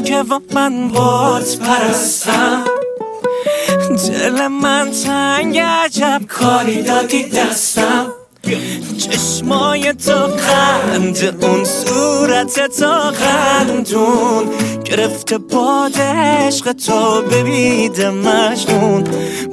قشنگه و من بات پرستم. دل من تنگ عجب کاری دادی دستم. چشمای تو قند اون صورت تو قندون گرفته باد عشق تو ببید مجنون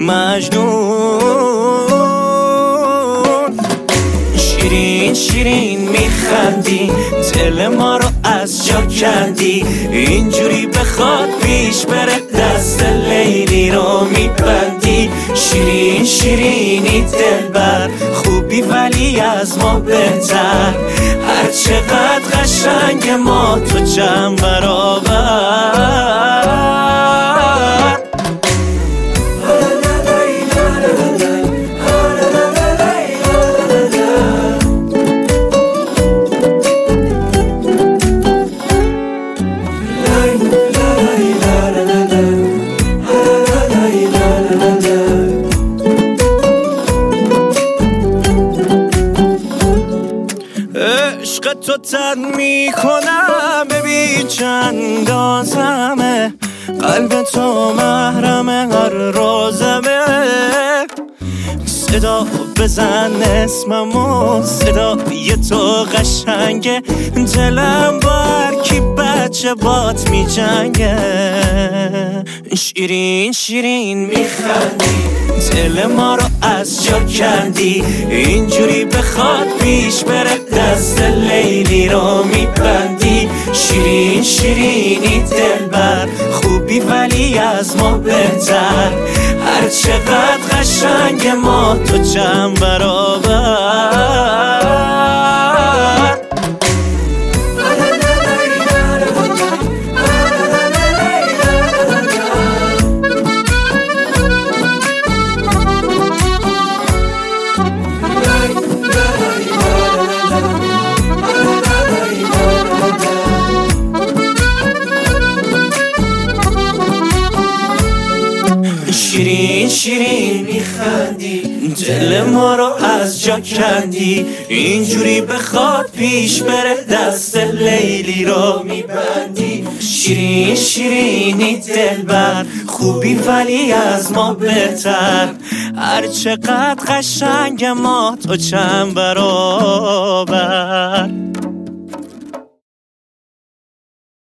شیرین شیرین میخندی دل ما رو از جا کندی. اینجوری بخواد پیش بره دست لیلی رو میبندی. شیرین شیرینی دلبر خوبی ولی از ما بهتر. هر چقدر قشنگ ما تو چند برابر. عشق تو تن میکنم ببین چند آزمه. قلب تو محرم هر رازمه. صدا بزن اسممو صدای تو قشنگه. دلم بر کی بچه بات می جنگه. شیرین شیرین میخندی دل ما رو از جا کندی. اینجوری بخواد پیش بره دست لیلی رو میبندی. شیرین شیرینی دلبر خوبی ولی از ما بهتر. هر چقدر قشنگ ما تو چند برابر. شیرین شیرین میخندی دل ما رو از جا کندی. اینجوری بخواد پیش بره دست لیلی رو میبندی. شیرین شیرینی دلبر خوبی ولی از ما بهتر. هر چقدر قشنگ ما تو چند برابر.